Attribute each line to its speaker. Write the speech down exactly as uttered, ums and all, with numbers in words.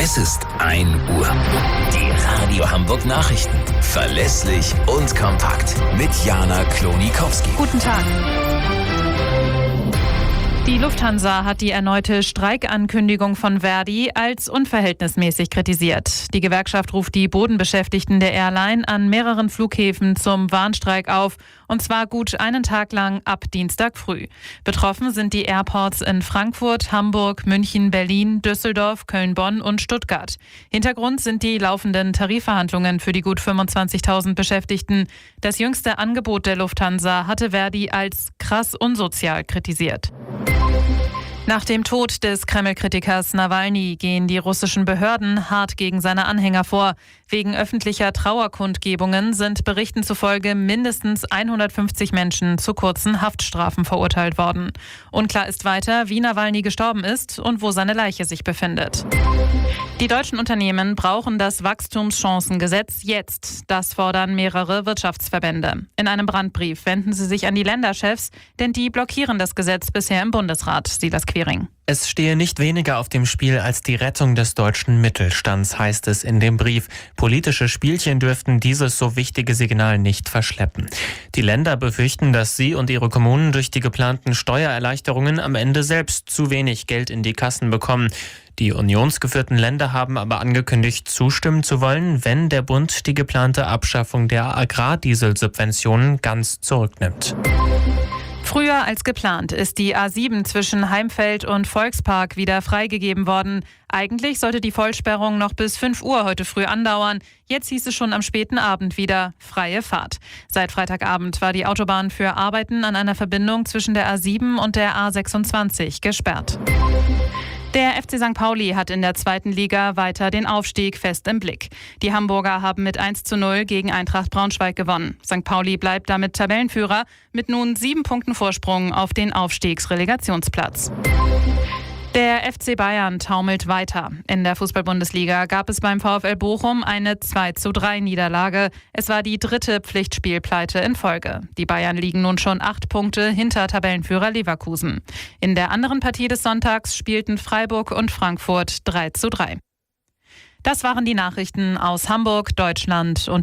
Speaker 1: Es ist ein Uhr. Die Radio Hamburg Nachrichten. Verlässlich und kompakt. Mit Jana Klonikowski.
Speaker 2: Guten Tag. Die Lufthansa hat die erneute Streikankündigung von Verdi als unverhältnismäßig kritisiert. Die Gewerkschaft ruft die Bodenbeschäftigten der Airline an mehreren Flughäfen zum Warnstreik auf, und zwar gut einen Tag lang ab Dienstag früh. Betroffen sind die Airports in Frankfurt, Hamburg, München, Berlin, Düsseldorf, Köln, Bonn und Stuttgart. Hintergrund sind die laufenden Tarifverhandlungen für die gut fünfundzwanzigtausend Beschäftigten. Das jüngste Angebot der Lufthansa hatte Verdi als krass unsozial kritisiert. Nach dem Tod des Kreml-Kritikers Nawalny gehen die russischen Behörden hart gegen seine Anhänger vor. Wegen öffentlicher Trauerkundgebungen sind Berichten zufolge mindestens hundertfünfzig Menschen zu kurzen Haftstrafen verurteilt worden. Unklar ist weiter, wie Nawalny gestorben ist und wo seine Leiche sich befindet. Die deutschen Unternehmen brauchen das Wachstumschancengesetz jetzt. Das fordern mehrere Wirtschaftsverbände. In einem Brandbrief wenden sie sich an die Länderchefs, denn die blockieren das Gesetz bisher im Bundesrat. Silas Quiring.
Speaker 3: Es stehe nicht weniger auf dem Spiel als die Rettung des deutschen Mittelstands, heißt es in dem Brief. Politische Spielchen dürften dieses so wichtige Signal nicht verschleppen. Die Länder befürchten, dass sie und ihre Kommunen durch die geplanten Steuererleichterungen am Ende selbst zu wenig Geld in die Kassen bekommen. Die unionsgeführten Länder haben aber angekündigt, zustimmen zu wollen, wenn der Bund die geplante Abschaffung der Agrardieselsubventionen ganz zurücknimmt.
Speaker 2: Früher als geplant ist die A sieben zwischen Heimfeld und Volkspark wieder freigegeben worden. Eigentlich sollte die Vollsperrung noch bis fünf Uhr heute früh andauern. Jetzt hieß es schon am späten Abend wieder freie Fahrt. Seit Freitagabend war die Autobahn für Arbeiten an einer Verbindung zwischen der A sieben und der A sechsundzwanzig gesperrt. Der F C Sankt Pauli hat in der zweiten Liga weiter den Aufstieg fest im Blick. Die Hamburger haben mit eins zu null gegen Eintracht Braunschweig gewonnen. Sankt Pauli bleibt damit Tabellenführer mit nun sieben Punkten Vorsprung auf den Aufstiegsrelegationsplatz. Der F C Bayern taumelt weiter. In der Fußball-Bundesliga gab es beim VfL Bochum eine zwei zu drei Niederlage. Es war die dritte Pflichtspielpleite in Folge. Die Bayern liegen nun schon acht Punkte hinter Tabellenführer Leverkusen. In der anderen Partie des Sonntags spielten Freiburg und Frankfurt drei zu drei. Das waren die Nachrichten aus Hamburg, Deutschland und